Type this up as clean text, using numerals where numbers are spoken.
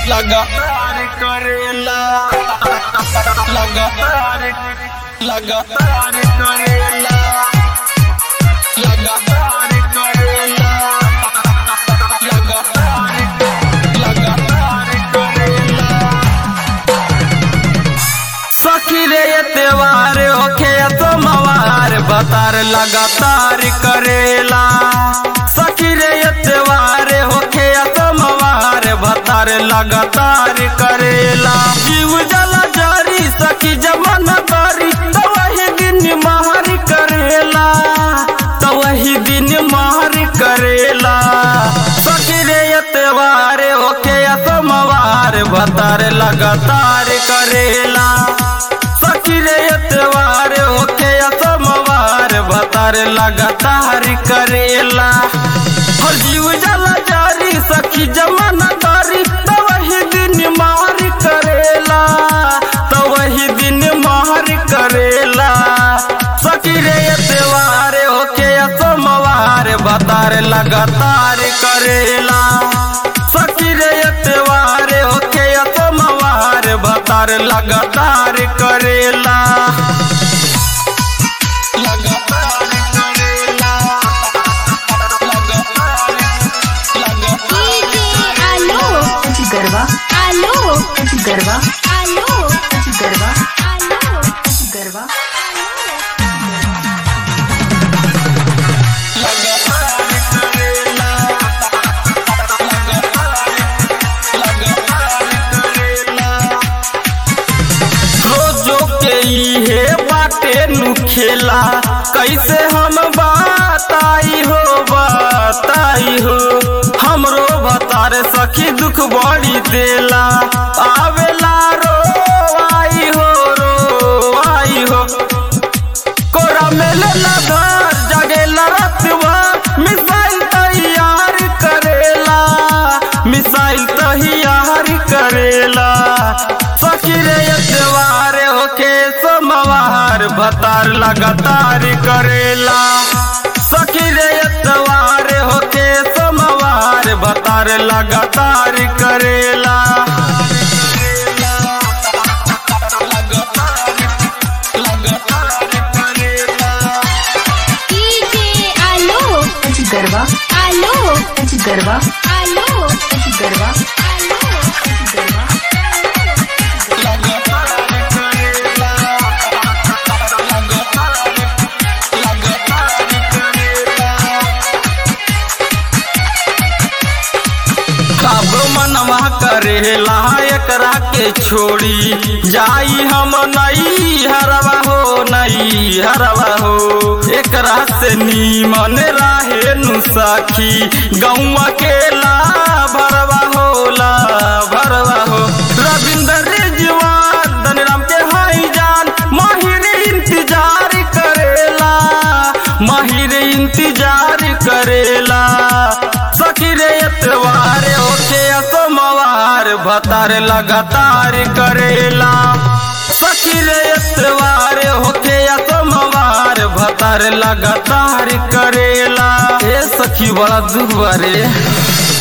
लगातार करेला लगातार लगातार करेला लगातार करेला लगातार लगातार करेला। सखी रे ये त्योहार होखे सोमवार बतार लगातार करेला। सखी रे ये त्योहार होखे सोमवार बतार लगातार करेला। जीव जला जारी सखी जमाना बारी तो वही दिन महर करेला तो वही दिन महर करेला। सखी रे ये त्योहार होखे सोमवार बतार लगातार करेला। सखी रे ये त्योहार होखे सोमवार बतार लगातार करेला। हर जीव जला जारी सखी जमाना दारी तो वही दिन मार करेला तो वही दिन मार करेला। सखी रे ये त्योहार होके सोमवार बतार लगातार करेला। सखी रे ये त्योहार होके सोमवार बतार लगातार करेला लगातार करेला गरबा आलो गरबा आलो गरबा आलो गरबा रोजो के इहे बाटे नु खेला कैसे हम बताई हो हमरो बतार सखी दुख बड़ी देला आवेला रो आई हो कोरा मेले घर जगेला रतवा मिसाइल तैयार करेला। सखी रे ये त्योहार होके सोमवार बतार लगातार करेला। सखी रे ये त्योहार होके सोमवार बतार लगातार करेला गरबा आलो गरबा आलो गरबा आलो गरबा कब मनवा करेला एकरा के छोड़ी जाई हम नई हरवा हो एकरा से नीमन राहे नु सखी गौवा के ला भरवा हो रविंद्र रिजवान धनराम के हाई जान माहिर इंतजार करेला। सखी रे त्योहार होके सोमवार बतार लगातार करेला। सखी रे त्योहार होके सोमवार बतार लगातार करेला। ए सखी बड़ा दुख बारे।